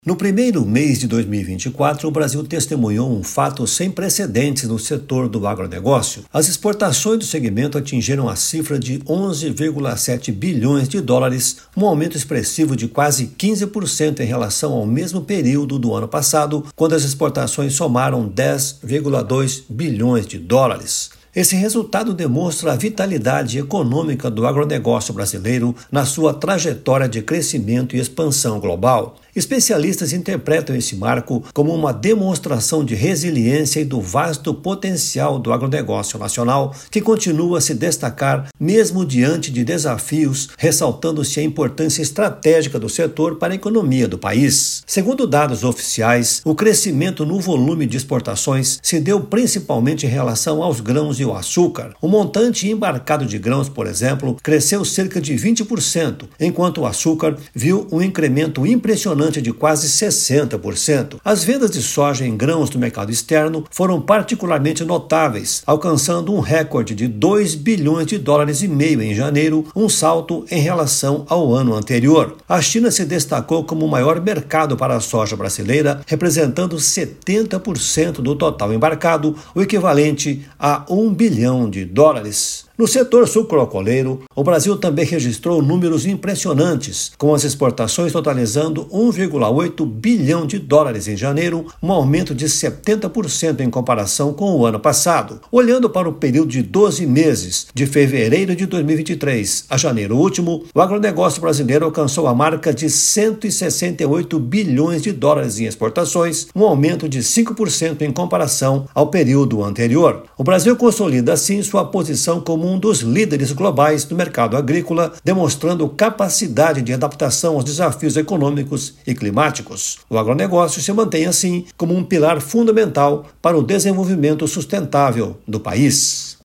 No primeiro mês de 2024, o Brasil testemunhou um fato sem precedentes no setor do agronegócio. As exportações do segmento atingiram a cifra de 11,7 bilhões de dólares, um aumento expressivo de quase 15% em relação ao mesmo período do ano passado, quando as exportações somaram 10,2 bilhões de dólares. Esse resultado demonstra a vitalidade econômica do agronegócio brasileiro na sua trajetória de crescimento e expansão global. Especialistas interpretam esse marco como uma demonstração de resiliência e do vasto potencial do agronegócio nacional, que continua a se destacar mesmo diante de desafios, ressaltando-se a importância estratégica do setor para a economia do país. Segundo dados oficiais, o crescimento no volume de exportações se deu principalmente em relação aos grãos e o açúcar. O montante embarcado de grãos, por exemplo, cresceu cerca de 20%, enquanto o açúcar viu um incremento impressionante de quase 60%. As vendas de soja em grãos do mercado externo foram particularmente notáveis, alcançando um recorde de 2 bilhões de dólares e meio em janeiro, um salto em relação ao ano anterior. A China se destacou como o maior mercado para a soja brasileira, representando 70% do total embarcado, o equivalente a 1 bilhão de dólares. No setor sucroalcooleiro, o Brasil também registrou números impressionantes, com as exportações totalizando 1,8 bilhão de dólares em janeiro, um aumento de 70% em comparação com o ano passado. Olhando para o período de 12 meses, de fevereiro de 2023 a janeiro último, o agronegócio brasileiro alcançou a marca de 168 bilhões de dólares em exportações, um aumento de 5% em comparação ao período anterior. O Brasil consolida assim sua posição como um dos líderes globais do mercado agrícola, demonstrando capacidade de adaptação aos desafios econômicos e climáticos. O agronegócio se mantém, assim, como um pilar fundamental para o desenvolvimento sustentável do país.